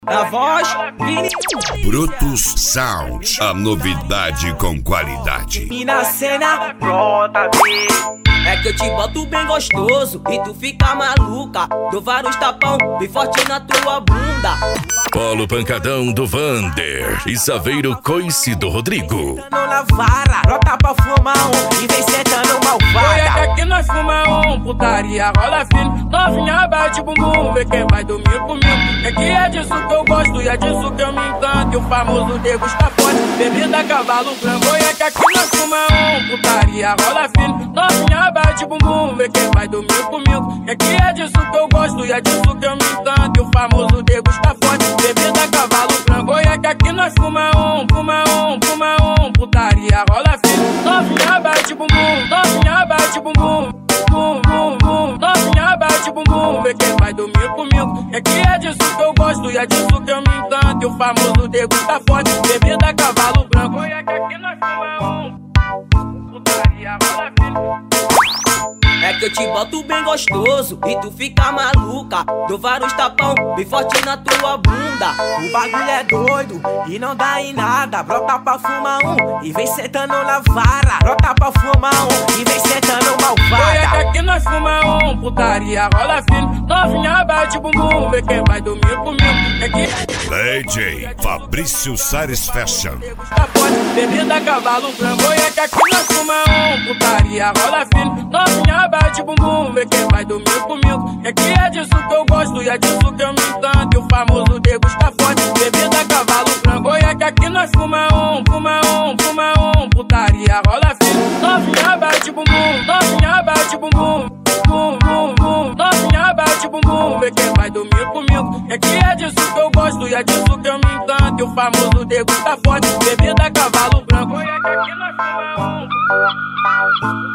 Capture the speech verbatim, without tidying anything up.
A voz Brutus Sound, a novidade com qualidade. e na cena pronta, é que eu te boto bem gostoso e tu fica maluca. Dou vários tapão bem forte na tua bunda. Polo pancadão do Vander e Saveiro Coice do Rodrigo. Não na vara, brota pra fumar um e vem sentando malvada. Olha que aqui nós fuma um, putaria rola fino. Novinha bate bumbum, vê quem vai dormir comigo. É que é disso que eu gosto e é disso que eu me encanto. E o famoso degusta forte, bebida, cavalo, frango. Olha que aqui nós fuma um, putaria rola fino. Novinha bate bumbum, vê quem vai dormir comigo. É que é disso que eu gosto e é disso que eu me encanto. E o famoso degusta forte, bebida, cavalo, frango. Olha que aqui nós fuma um, fuma um, fuma um, putaria rola fino. Novinha bate bumbum, novinha bate bumbum, bum, bum, bum. Novinha bate bumbum, vê quem vai dormir comigo. É que é disso que eu gosto e é disso que eu me encanto. E o famoso degusta forte, bebida, cavalo branco. Olha que aqui nós fuma um, putaria rola fino. É que eu te boto bem gostoso e tu fica maluca. Dou vários tapão bem forte na tua bunda. O bagulho é doido e não dá em nada. Brota pra fumar um e vem sentando na vara. Brota pra fumar um e vem sentando Olha que malvada. aqui nós fuma um, putaria rola fino. Novinha bate bumbum, vê quem vai dormir comigo. É que D J Fabrício Sares Fashion. degusta forte, bebida, cavalo, frango. Olha que aqui nós fuma um, putaria rola fino. Novinha bate bumbum, vê quem vai dormir comigo. É que é disso que eu gosto e é disso que eu me encanto. E o famoso degusta forte, bebida, cavalo, frango. Olha que aqui nós fuma um, fuma um, fuma um, putaria rola fino. Novinha bate bumbum, novinha bate bumbum, bum, bum, bum. Novinha bate bumbum, vê quem vai dormir comigo. É que é disso que eu gosto e é disso que eu me encanto. E o famoso degusta forte, bebida, cavalo branco. Olha que aqui nós fuma um.